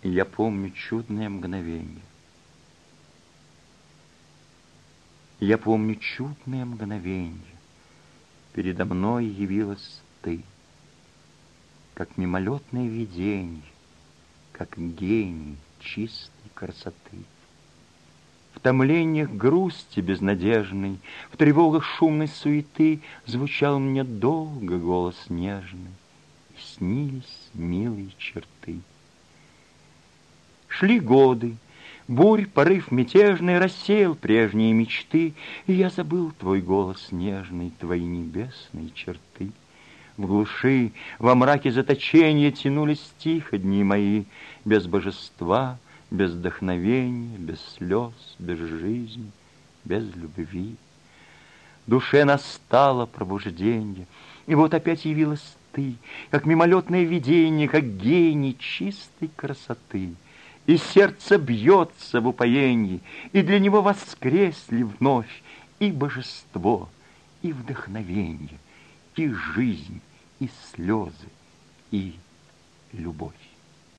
И я помню чудное мгновенье. Я помню чудное мгновенье. Передо мной явилась ты, как мимолетное виденье, как гений чистой красоты. В томлениях грусти безнадежной, в тревогах шумной суеты звучал мне долго голос нежный, и снились милые черты. Шли годы, бурь, порыв мятежный рассеял прежние мечты, и я забыл твой голос нежный, твои небесные черты. В глуши, во мраке заточения тянулись тихо дни мои, без божества, без вдохновения, без слез, без жизни, без любви. Душе настало пробуждение, и вот опять явилась ты, как мимолетное видение, как гений чистой красоты. И сердце бьется в упоении, и для него воскресли вновь и божество, и вдохновение, и жизнь, и слезы, и любовь.